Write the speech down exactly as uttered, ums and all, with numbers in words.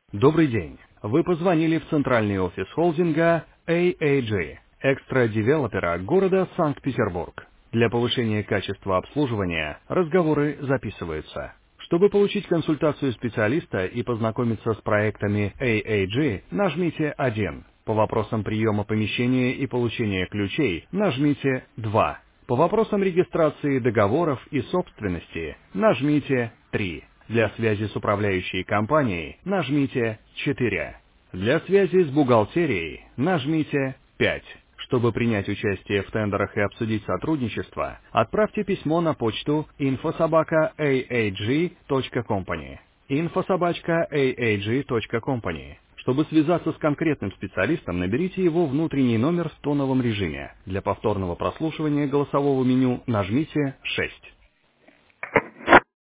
Добрый день. Вы позвонили в центральный офис холдинга эй эй джи, экстра-девелопера города Санкт-Петербург. Для повышения качества обслуживания разговоры записываются. Чтобы получить консультацию специалиста и познакомиться с проектами эй эй джи, нажмите один. По вопросам приема помещения и получения ключей нажмите два. По вопросам регистрации договоров и собственности нажмите три. Для связи с управляющей компанией нажмите четыре. Для связи с бухгалтерией нажмите пять. Чтобы принять участие в тендерах и обсудить сотрудничество, отправьте письмо на почту инфо собака эй эй джи точка компани. инфо собака эй эй джи точка компани. Чтобы связаться с конкретным специалистом, наберите его внутренний номер в тоновом режиме. Для повторного прослушивания голосового меню нажмите шесть.